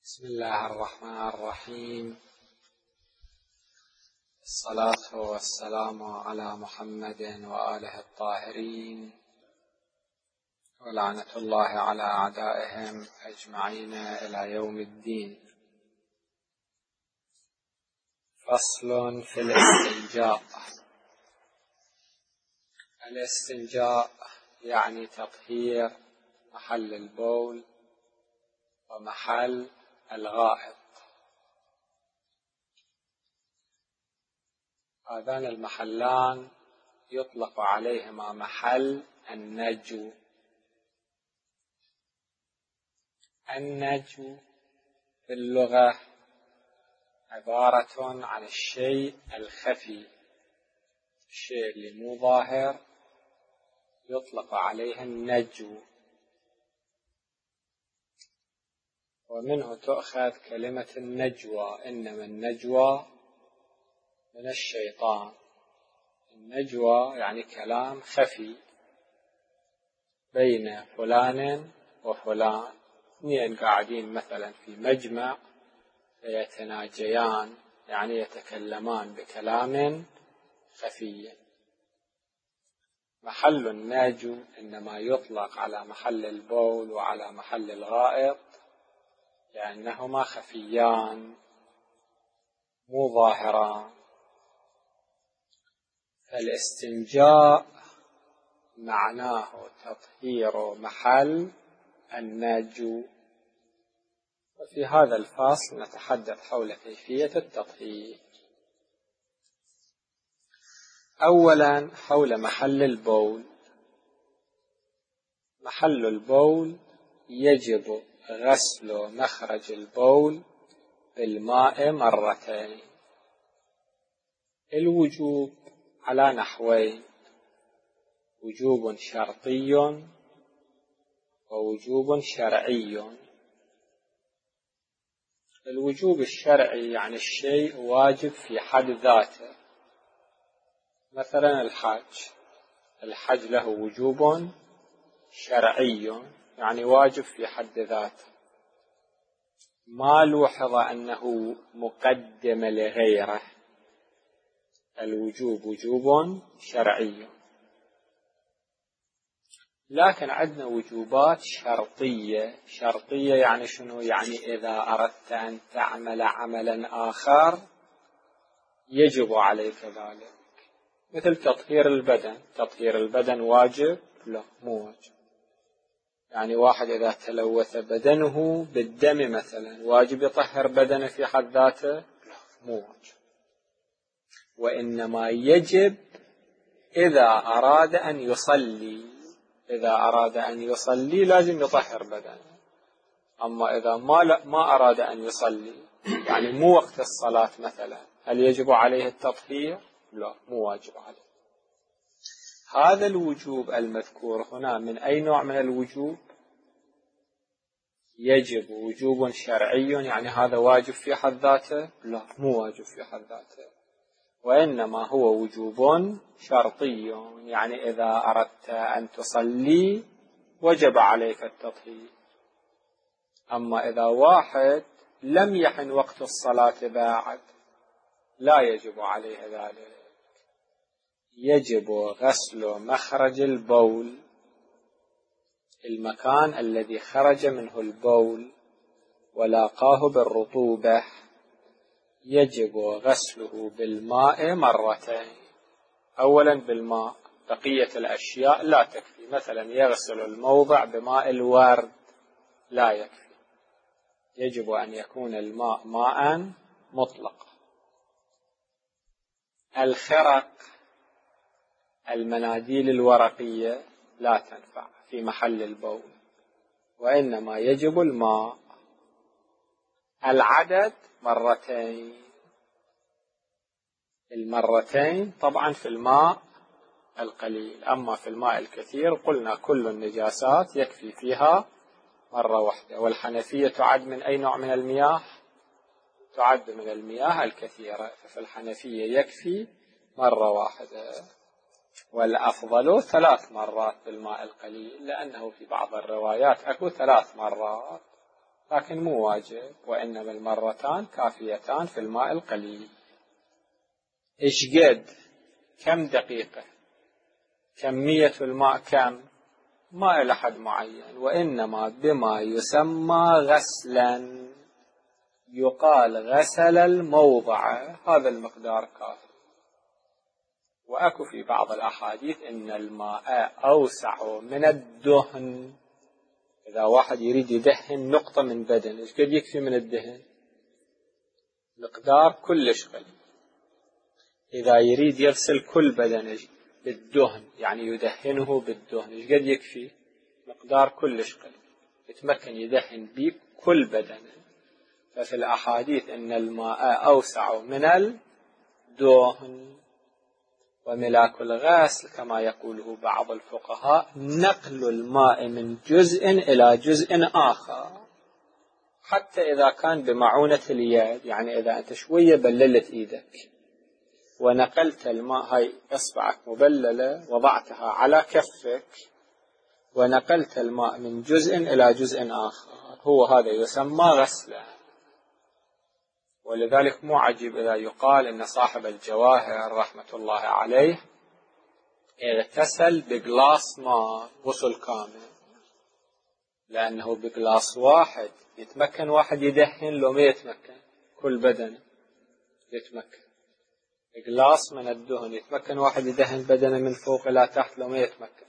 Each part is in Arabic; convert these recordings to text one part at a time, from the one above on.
بسم الله الرحمن الرحيم. الصلاة والسلام على محمد وآله الطاهرين، ولعنة الله على أعدائهم أجمعين إلى يوم الدين. فصل في الاستنجاء. الاستنجاء يعني تطهير محل البول ومحل الغائط. هذان المحلان يطلق عليهما محل النجو. النجو في اللغة عبارة عن الشيء الخفي، الشيء اللي مو ظاهر يطلق عليه النجو، ومنه تؤخذ كلمة النجوى. إنما النجوى من الشيطان. النجوى يعني كلام خفي بين فلان وفلان، اثنين قاعدين مثلا في مجمع فيتناجيان، يعني يتكلمان بكلام خفي. محل النجو إنما يطلق على محل البول وعلى محل الغائط لأنهما خفيان مو ظاهران. فالاستنجاء معناه تطهير محل النجو. وفي هذا الفصل نتحدث حول كيفية التطهير. أولا حول محل البول. محل البول يجب غسل مخرج البول بالماء مرتين. الوجوب على نحوين: وجوب شرطي ووجوب شرعي. الوجوب الشرعي يعني الشيء واجب في حد ذاته، مثلا الحج له وجوب شرعي يعني واجب في حد ذاته، ما لوحظ أنه مقدم لغيره. الوجوب وجوب شرعي. لكن عندنا وجوبات شرطية. شرطية يعني شنو؟ يعني إذا أردت أن تعمل عملا آخر يجب عليك ذلك، مثل تطهير البدن. تطهير البدن واجب؟ لا، مو واجب. يعني واحد إذا تلوث بدنه بالدم مثلا واجب يطهر بدنه في حد ذاته؟ لا، مو واجب. وإنما يجب إذا أراد أن يصلي. إذا أراد أن يصلي لازم يطهر بدنه. أما إذا ما أراد أن يصلي، يعني مو وقت الصلاة مثلا، هل يجب عليه التطهير؟ لا، مو واجب عليه. هذا الوجوب المذكور هنا من أي نوع من الوجوب؟ يجب وجوب شرعي، يعني هذا واجب في حد ذاته؟ لا، مو واجب في حد ذاته. وإنما هو وجوب شرطي، يعني إذا أردت أن تصلي وجب عليك التطهير. أما إذا واحد لم يحن وقت الصلاة بعد لا يجب عليه ذلك. يجب غسل مخرج البول، المكان الذي خرج منه البول ولاقاه بالرطوبة، يجب غسله بالماء مرتين. أولا بالماء، بقية الأشياء لا تكفي. مثلا يغسل الموضع بماء الورد لا يكفي، يجب أن يكون الماء ماء مطلقا. الخرق، المناديل الورقية لا تنفع في محل البول، وإنما يجب الماء. العدد مرتين. المرتين طبعا في الماء القليل، أما في الماء الكثير قلنا كل النجاسات يكفي فيها مرة واحدة. والحنفية تعد من أي نوع من المياه؟ تعد من المياه الكثيرة، ففي الحنفية يكفي مرة واحدة. والأفضل 3 مرات بالماء القليل، لأنه في بعض الروايات أكو 3 مرات، لكن مو واجب، وإنما المرتان كافيتان في الماء القليل. إيش قد؟ كم دقيقة؟ كمية الماء كم؟ ما إلى حد معين، وإنما بما يسمى غسلا، يقال غسل الموضع، هذا المقدار كافي. وأكو في بعض الأحاديث إن الماء أوسع من الدهن. إذا واحد يريد يدهن نقطة من بدن، إيش قد يكفي من الدهن؟ مقدار كلش قليل. إذا يريد يغسل كل بدن بالدهن، يعني يدهنه بالدهن، إيش قد يكفي؟ مقدار كلش قليل، يتمكن يدهن به كل بدنه. ففي الأحاديث إن الماء أوسع من الدهن. وملاك الغسل كما يقوله بعض الفقهاء نقل الماء من جزء إلى جزء آخر، حتى إذا كان بمعونة اليد، يعني إذا أنت شوية بللت إيدك ونقلت الماء، هاي إصبعك مبللة وضعتها على كفك ونقلت الماء من جزء إلى جزء آخر، هو هذا يسمى غسلا. ولذلك مو عجيب إذا يقال إن صاحب الجواهر رحمة الله عليه اغتسل بقلاص ماء غسل كامل، لأنه بقلاص واحد يتمكن واحد يدهن، لو ما يتمكن كل بدنه يتمكن. قلاص من الدهن يتمكن واحد يدهن بدنه من فوق إلى تحت، لو ما يتمكن.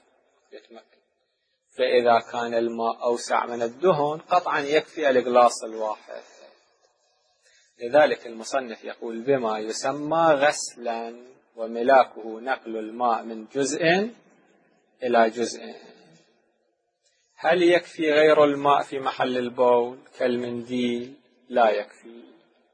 فإذا كان الماء أوسع من الدهن قطعا يكفي القلاص الواحد. لذلك المصنف يقول بما يسمى غسلا، وملاكه نقل الماء من جزء إلى جزء. هل يكفي غير الماء في محل البول كالمنديل؟ لا يكفي،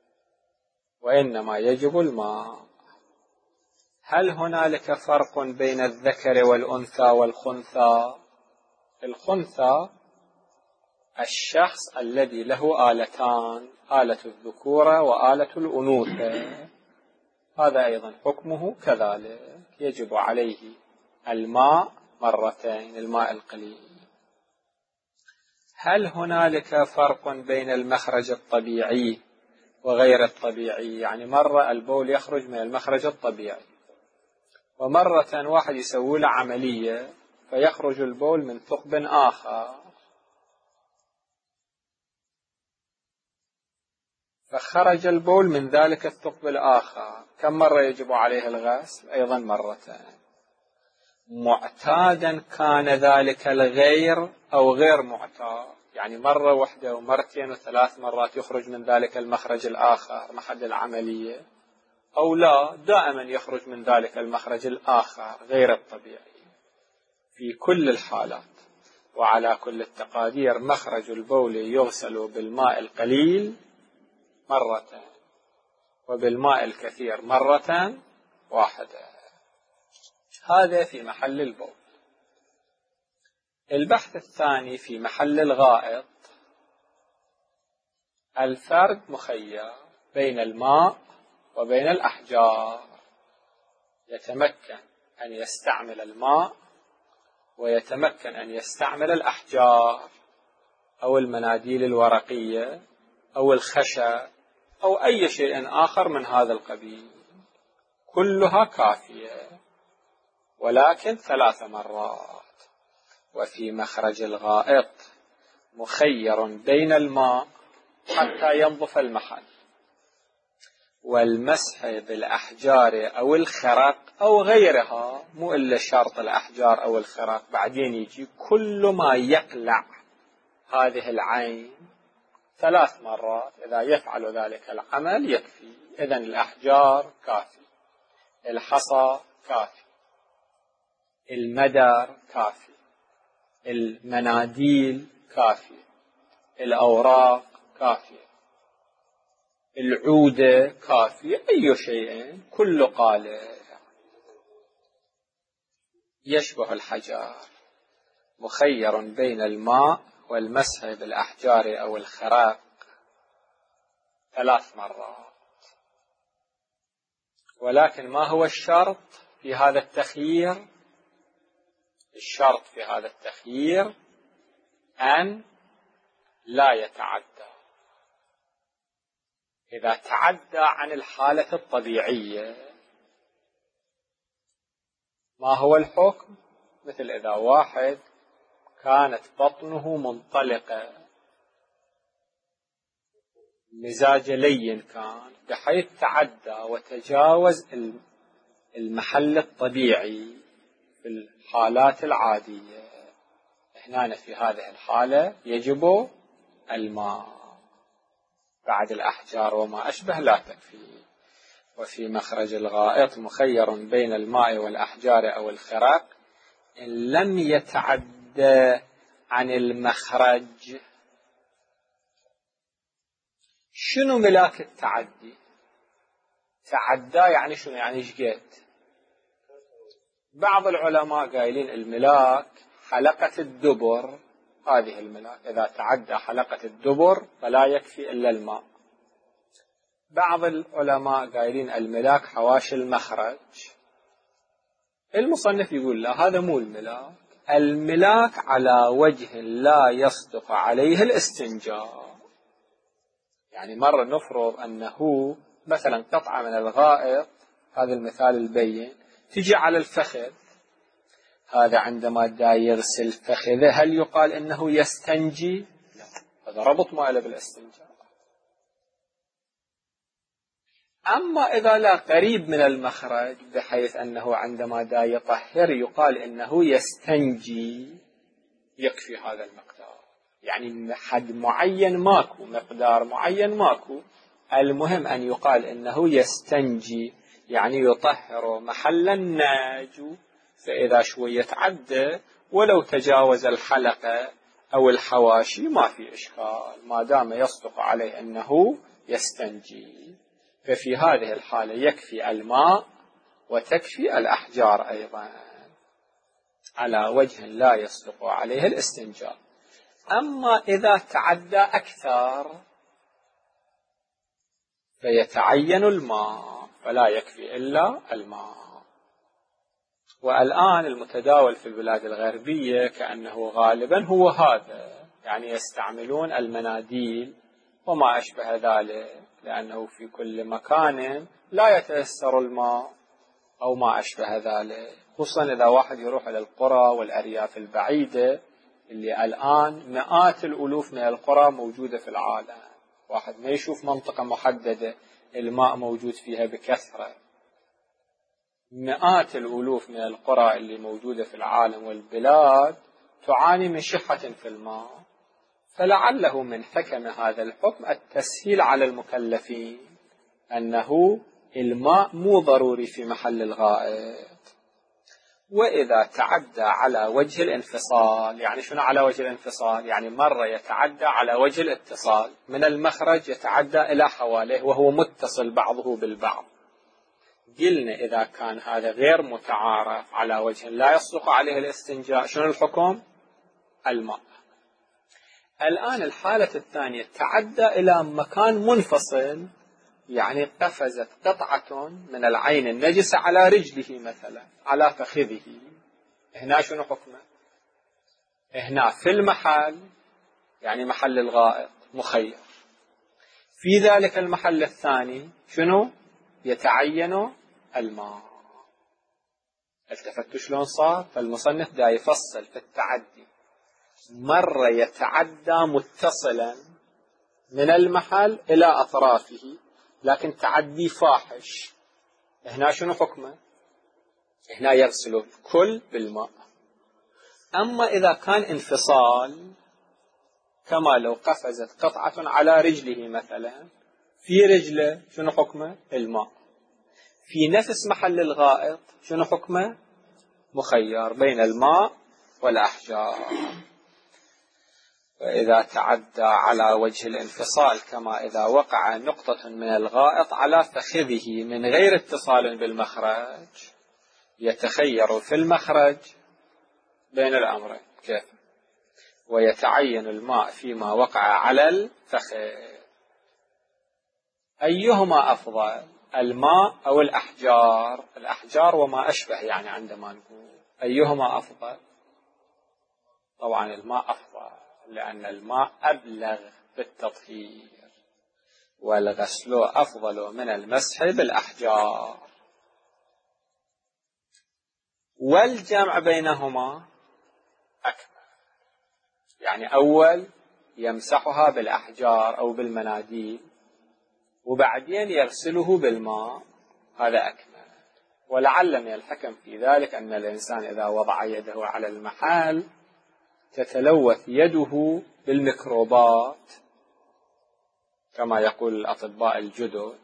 وإنما يجب الماء. هل هنالك فرق بين الذكر والأنثى والخنثى؟ الخنثى الشخص الذي له آلتان، آلة الذكورة وآلة الأنوثة، هذا أيضا حكمه كذلك، يجب عليه الماء مرتين، الماء القليل. هل هنالك فرق بين المخرج الطبيعي وغير الطبيعي؟ يعني مرة البول يخرج من المخرج الطبيعي، ومرة واحد يسوي له عملية فيخرج البول من ثقب آخر، فخرج البول من ذلك الثقب الآخر، كم مرة يجب عليه الغسل؟ أيضا مرتين. معتادا كان ذلك الغير أو غير معتاد، يعني مرة واحدة ومرتين وثلاث مرات يخرج من ذلك المخرج الآخر محل العملية، أو لا دائما يخرج من ذلك المخرج الآخر غير الطبيعي. في كل الحالات وعلى كل التقادير مخرج البول يغسل بالماء القليل مرتين، وبالماء الكثير مرة واحدة. هذا في محل البول. البحث الثاني في محل الغائط. الفرد مخير بين الماء وبين الأحجار، يتمكن أن يستعمل الماء ويتمكن أن يستعمل الأحجار أو المناديل الورقية أو الخشب أو أي شيء آخر من هذا القبيل، كلها كافية، ولكن 3 مرات. وفي مخرج الغائط مخير بين الماء حتى ينظف المحل والمسح بالأحجار أو الخرق أو غيرها، مو إلا شرط الأحجار أو الخرق، بعدين يجي كل ما يقلع هذه العين 3 مرات. إذا يفعل ذلك العمل يكفي. إذن الأحجار كافي، الحصى كافي، المدر كافي، المناديل كافية، الأوراق كافية، العودة كافية، أي شيء كل قالع. يشبه الحجر، مخير بين الماء والمسح بالأحجار أو الخرق 3 مرات. ولكن ما هو الشرط في هذا التخيير؟ الشرط في هذا التخيير أن لا يتعدى إذا تعدى عن الحالة الطبيعية ما هو الحكم؟ مثل إذا واحد كانت بطنه منطلقة، مزاج لين كان، بحيث تعدى وتجاوز المحل الطبيعي في الحالات العادية، هنا في هذه الحالة يجب الماء. بعد الأحجار وما أشبه لا تكفي. وفي مخرج الغائط مخير بين الماء والأحجار أو الخرق إن لم يتعدى عن المخرج. شنو ملاك التعدي؟ تعدى يعني شنو؟ يعني شقيت. بعض العلماء قايلين الملاك حلقة الدبر، هذه الملاك إذا تعدى حلقة الدبر فلا يكفي إلا الماء. بعض العلماء قايلين الملاك حواشي المخرج. المصنف يقول لا، هذا مو الملاك. الملاك على وجه لا يصدق عليه الاستنجاء. يعني مرة نفرض أنه مثلا قطعة من الغائط، هذا المثال البين، تجي على الفخذ، هذا عندما دا يغسل فخذه هل يقال إنه يستنجي؟ لا، هذا ربط ما له بالاستنجاء. أما إذا لا قريب من المخرج بحيث أنه عندما دا يطهر يقال إنه يستنجي، يكفي هذا المقدار. يعني حد معين ماكو، مقدار معين ماكو، المهم أن يقال إنه يستنجي، يعني يطهر محل الناجو. فإذا شوية تعدى ولو تجاوز الحلقة أو الحواشي ما في إشكال، ما دام يصدق عليه أنه يستنجي. ففي هذه الحالة يكفي الماء وتكفي الأحجار أيضا على وجه لا يصدق عليه الاستنجاء. أما إذا تعدى أكثر فيتعين الماء، فلا يكفي إلا الماء. والآن المتداول في البلاد الغربية كأنه غالبا هو هذا، يعني يستعملون المناديل وما أشبه ذلك، لأنه في كل مكان لا يتيسر الماء أو ما أشبه ذلك، خصوصا إذا واحد يروح إلى القرى والأرياف البعيدة اللي الآن مئات الألوف من القرى موجودة في العالم. واحد ما يشوف منطقة محددة الماء موجود فيها بكثرة. مئات الألوف من القرى اللي موجودة في العالم والبلاد تعاني من شحة في الماء، فلعله من حكم هذا الحكم التسهيل على المكلفين، أنه الماء مو ضروري في محل الغائط. وإذا تعدى على وجه الانفصال، يعني شنو على وجه الانفصال؟ يعني مرة يتعدى على وجه الاتصال، من المخرج يتعدى إلى حواليه وهو متصل بعضه بالبعض. قلنا إذا كان هذا غير متعارف على وجه لا يصدق عليه الاستنجاء، شنو الحكم؟ الماء. الآن الحالة الثانية تعدى إلى مكان منفصل، يعني قفزت قطعة من العين النجسة على رجله مثلا، على فخذه، هنا شنو حكمه؟ هنا في المحل، يعني محل الغائط مخير. في ذلك المحل الثاني شنو؟ يتعين الماء. التفتوا شلون صار؟ فالمصنف دا يفصل في التعدي، مرة يتعدى متصلا من المحل إلى أطرافه، لكن تعدي فاحش، هنا شنو حكمه؟ هنا يغسل الكل بالماء. أما إذا كان انفصال، كما لو قفزت قطعة على رجله مثلا، في رجله شنو حكمه؟ الماء. في نفس محل الغائط شنو حكمه؟ مخير بين الماء والأحجار. وإذا تعدى على وجه الانفصال، كما إذا وقع نقطة من الغائط على فخذه من غير اتصال بالمخرج، يتخير في المخرج بين الأمرين. كيف؟ ويتعين الماء فيما وقع على الفخذ. أيهما أفضل، الماء أو الأحجار؟ الأحجار وما أشبه، يعني عندما نقول أيهما أفضل، طبعا الماء أفضل، لأن الماء أبلغ بالتطهير. والغسل أفضل من المسح بالأحجار. والجمع بينهما أكمل، يعني أول يمسحها بالأحجار أو بالمناديل وبعدين يغسله بالماء، هذا أكمل. ولعل من الحكم في ذلك أن الإنسان إذا وضع يده على المحال تتلوث يده بالميكروبات كما يقول الأطباء الجدد،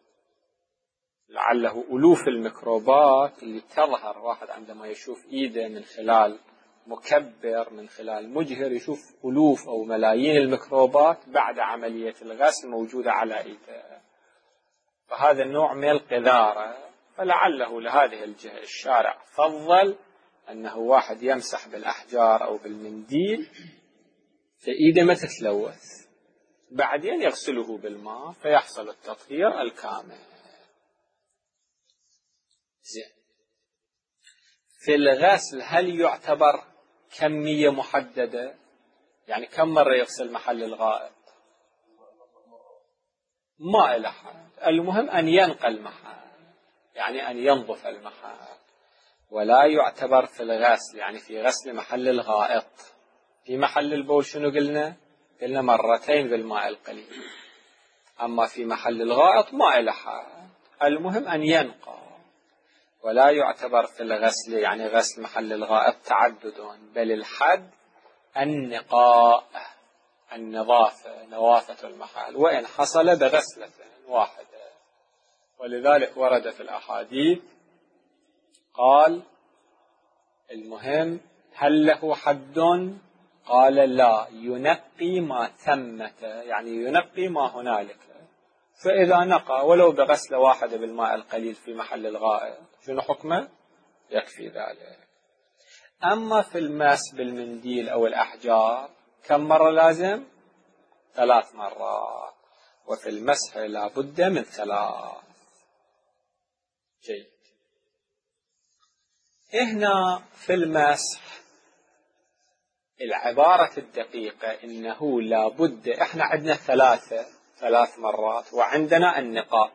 لعله ألوف الميكروبات اللي تظهر واحد عندما يشوف إيده من خلال مكبر، من خلال مجهر، يشوف ألوف أو ملايين الميكروبات بعد عملية الغسل موجودة على إيده. فهذا النوع من القذارة، فلعله لهذه الجهة الشارع فضل أنه واحد يمسح بالأحجار أو بالمنديل فإيده ما تتلوث، بعدين يغسله بالماء فيحصل التطهير الكامل. زين. في الغسل هل يعتبر كمية محددة؟ يعني كم مرة يغسل محل الغائط؟ ما إلى حد، المهم أن ينقى المحل، يعني أن ينظف المحل. ولا يعتبر في الغسل، يعني في غسل محل الغائط، في محل البول شنو قلنا؟ قلنا مرتين بالماء القليل. أما في محل الغائط ما إلى حد، المهم أن ينقى. ولا يعتبر في الغسل، يعني غسل محل الغائط، تعدد، بل الحد النقاء، النظافة، نظافة المحل، وإن حصل بغسلة واحدة. ولذلك ورد في الأحاديث قال المهم هل له حد؟ قال لا، ينقي ما ثمة، يعني ينقي ما هنالك. فإذا نقى ولو بغسلة واحدة بالماء القليل في محل الغائط شنو حكمه؟ يكفي ذلك. أما في المس بالمنديل أو الأحجار كم مرة لازم؟ 3 مرات. وفي المسح لا بد من 3. جيد. هنا في المسح العبارة الدقيقة إنه لا بد، إحنا عندنا 3 مرات وعندنا النقاء.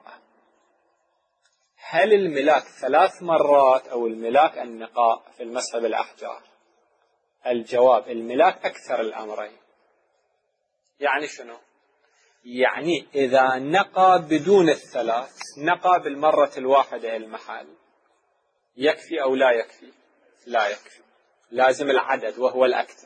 هل الملاك 3 مرات أو الملاك النقاء في المسح بالأحجار؟ الجواب الملاك أكثر الأمرين. يعني شنو؟ يعني إذا نقى بدون 3، نقى بالمرة الواحدة المحل، يكفي أو لا يكفي؟ لا يكفي، لازم العدد وهو الأكثر.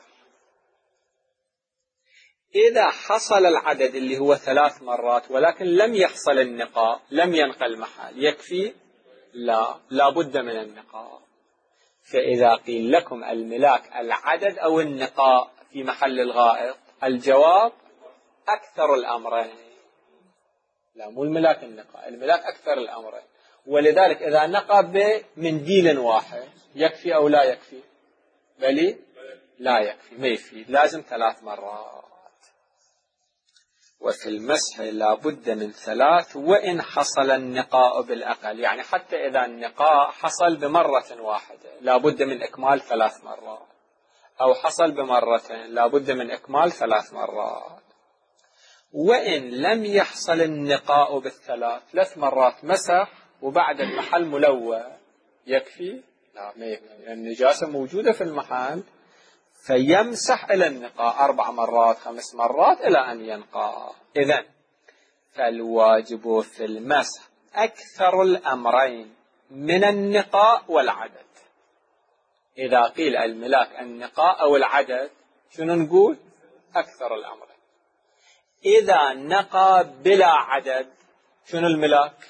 إذا حصل العدد اللي هو 3 مرات ولكن لم يحصل النقاء، لم ينقى المحل، يكفي؟ لا بد من النقاء. فإذا قيل لكم الملاك العدد أو النقاء في محل الغائط، الجواب أكثر الأمرين. لا، مو الملاك النقاء، الملاك أكثر الأمرين. ولذلك إذا نقى بمنديل واحد يكفي أو لا يكفي؟ بلي لا يكفي، ما يفيد، لازم 3 مرات. وفي المسح لا بد من 3 وإن حصل النقاء بالأقل، يعني حتى إذا النقاء حصل بمرة واحدة لا بد من إكمال 3 مرات، أو حصل بمرتين لا بد من إكمال 3 مرات. وإن لم يحصل النقاء ب3 مرات مسح وبعد المحل ملوث، يكفي؟ لا، ما يكفي، النجاسة موجودة في المحل، فيمسح إلى النقاء 4 مرات 5 مرات إلى أن ينقى. إذن فالواجب في المسح أكثر الأمرين من النقاء والعدد. إذا قيل الملاك النقاء أو العدد شنو نقول؟ أكثر الأمرين. إذا نقى بلا عدد شنو الملاك؟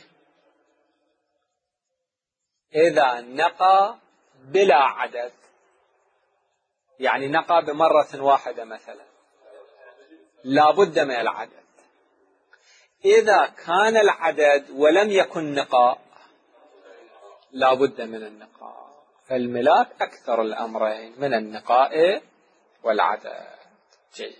إذا نقى بلا عدد يعني نقى بمرة واحدة مثلا، لا بد من العدد. إذا كان العدد ولم يكن نقاء لا بد من النقاء. فالملاك أكثر الأمرين من النقاء والعدد. جيد.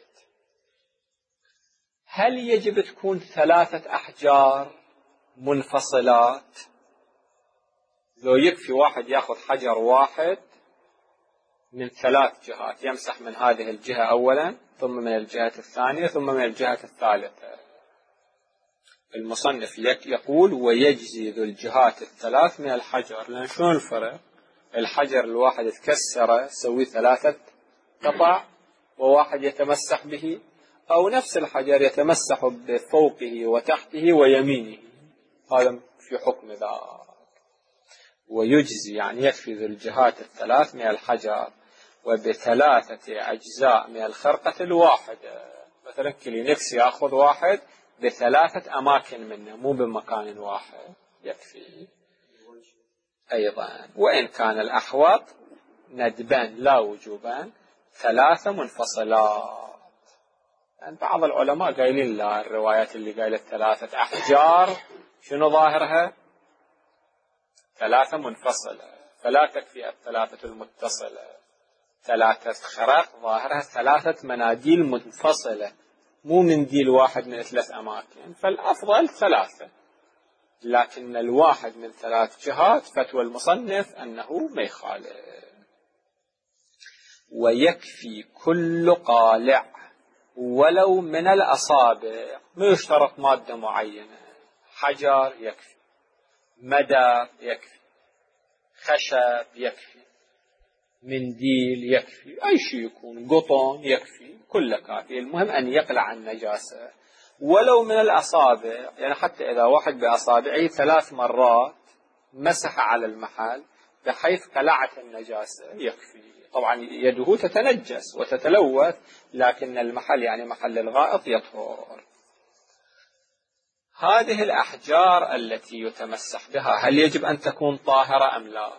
هل يجب تكون 3 أحجار منفصلات؟ لو يكفي واحد يأخذ حجر واحد من 3 جهات، يمسح من هذه الجهة أولا، ثم من الجهة الثانية، ثم من الجهة الثالثة. المصنف يقول ويجزي ذو الجهات الثلاث من الحجر. لأن شلون الفرق؟ الحجر الواحد تكسره سوي 3 قطع وواحد يتمسح به، أو نفس الحجر يتمسح بفوقه وتحته ويمينه، هذا في حكم ذلك. ويجزي يعني يكفي ذو الجهات الثلاث من الحجر وب3 أجزاء من الخرقة الواحدة. مثلا كلينكس يأخذ واحد ب3 أماكن منه، مو بمكان واحد يكفي. أيضا وإن كان الأحوط ندبان لا وجوبان 3 منفصلات. يعني بعض العلماء قايلين لا، الروايات اللي قايلت 3 أحجار شنو ظاهرها؟ 3 منفصلة، فلا تكفي 3 المتصلة. 3 خرق ظاهرها 3 مناديل منفصلة، مو منديل واحد من 3 أماكن، فالأفضل 3. لكن الواحد من 3 جهات فتوى المصنف أنه ما يخالف. ويكفي كل قالع ولو من الأصابع، ما يشترط مادة معينة. حجر يكفي، مدى يكفي، خشب يكفي، منديل يكفي، أي شيء يكون، قطن يكفي، كله كافي. المهم أن يقلع النجاسة ولو من الأصابع. يعني حتى إذا واحد بأصابعه 3 مرات مسح على المحل بحيث قلعت النجاسة يكفي. طبعا يده تتنجس وتتلوث، لكن المحل يعني محل الغائط يطهر. هذه الأحجار التي يتمسح بها هل يجب أن تكون طاهرة أم لا؟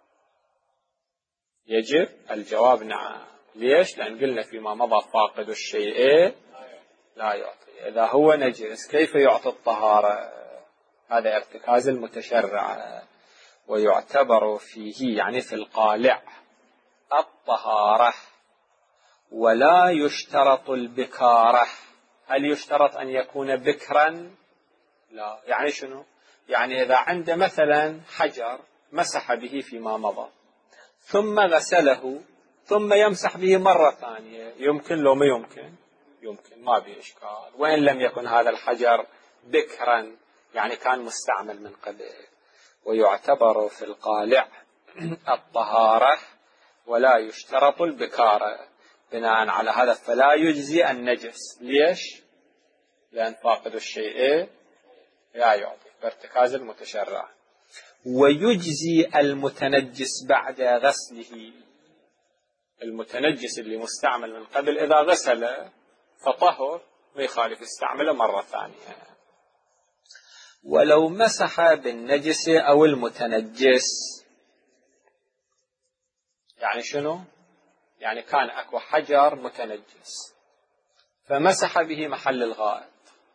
يجب. الجواب نعم. ليش؟ لأن قلنا فيما مضى فاقد الشيء لا يعطي. إذا هو نجس كيف يعطي الطهارة؟ هذا ارتكاز المتشرع. ويعتبر فيه يعني في القالع الطهارة، ولا يشترط البكارة. هل يشترط أن يكون بكرا؟ لا. يعني شنو؟ يعني إذا عنده مثلا حجر مسح به فيما مضى ثم غسله ثم يمسح به مرة ثانية، يمكن لو ما يمكن؟ يمكن، ما به إشكال، وإن لم يكن هذا الحجر بكرا، يعني كان مستعمل من قبل. ويعتبر في القالع الطهارة ولا يشترط البكارة. بناء على هذا فلا يجزي النجس. ليش؟ لأن فاقد الشيء لا يعطي، بارتكاز المتشرع. ويجزي المتنجس بعد غسله. المتنجس اللي مستعمل من قبل إذا غسل فطهر ما يخالف يستعمله مرة ثانية. ولو مسح بالنجس أو المتنجس، يعني شنو؟ يعني كان أكو حجر متنجس فمسح به محل الغائط،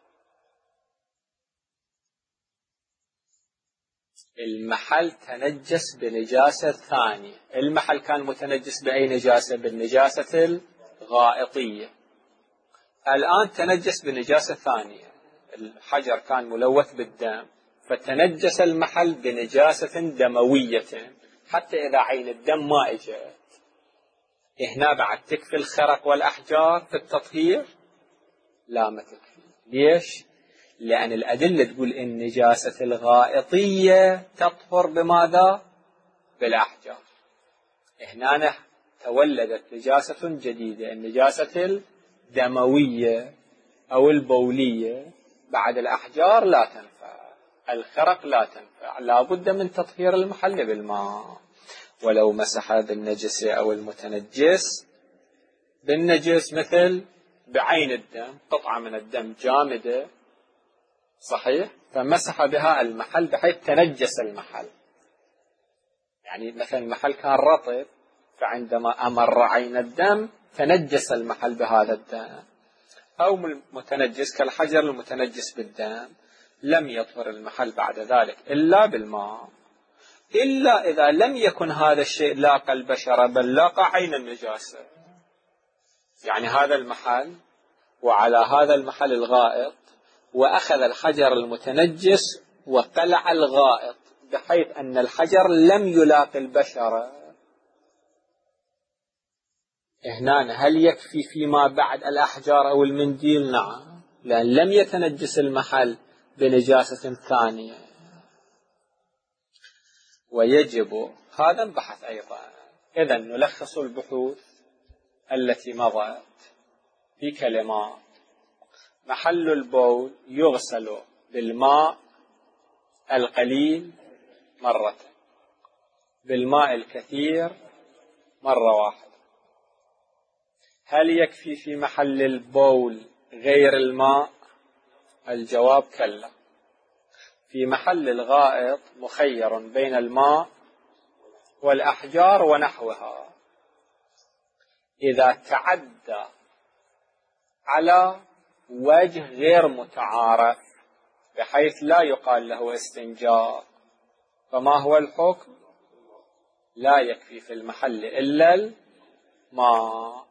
المحل تنجس بنجاسة ثانية. المحل كان متنجس بأي نجاسة؟ بالنجاسة الغائطية. الآن تنجس بنجاسة ثانية، الحجر كان ملوث بالدم فتنجس المحل بنجاسة دموية. حتى إذا عين الدم ما إجت، هنا بعد تكفي الخرق والأحجار في التطهير؟ لا، ما تكفي. ليش؟ لأن الأدلة تقول إن النجاسة الغائطية تطهر بماذا؟ بالأحجار. هنا تولدت نجاسة جديدة، النجاسة الدموية أو البولية. بعد الأحجار لا تنفع، الخرق لا تنفع، لا بد من تطهير المحل بالماء. ولو مسح بالنجس أو المتنجس، بالنجس مثل بعين الدم، قطعة من الدم جامدة صحيح، فمسح بها المحل بحيث تنجس المحل. يعني مثلا المحل كان رطب، فعندما أمر عين الدم تنجس المحل بهذا الدم. أو متنجس كالحجر المتنجس بالدم، لم يطهر المحل بعد ذلك إلا بالماء، إلا إذا لم يكن هذا الشيء لاقى البشرة بل لاقى عين النجاسة. يعني هذا المحل وعلى هذا المحل الغائط، وأخذ الحجر المتنجس وقلع الغائط بحيث أن الحجر لم يلاقي البشرة. هنا هل يكفي فيما بعد الأحجار أو المنديل؟ نعم، لأن لم يتنجس المحل بنجاسة ثانية. ويجب هذا بحث أيضا. إذا نلخص البحوث التي مضت في كلمات: محل البول يغسل بالماء القليل مرة، بالماء الكثير مرة واحدة. هل يكفي في محل البول غير الماء؟ الجواب كلا. في محل الغائط مخير بين الماء والأحجار ونحوها. إذا تعدى على وجه غير متعارف بحيث لا يقال له استنجاء، فما هو الحكم؟ لا يكفي في المحل إلا الماء.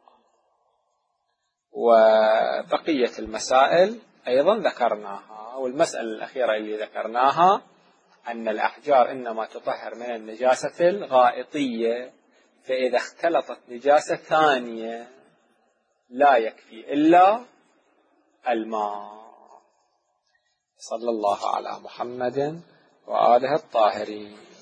وبقية المسائل أيضا ذكرناها. والمسألة الأخيرة اللي ذكرناها أن الأحجار إنما تطهر من النجاسة الغائطية، فإذا اختلطت نجاسة ثانية لا يكفي إلا الماء. صلى الله على محمد وآله الطاهرين.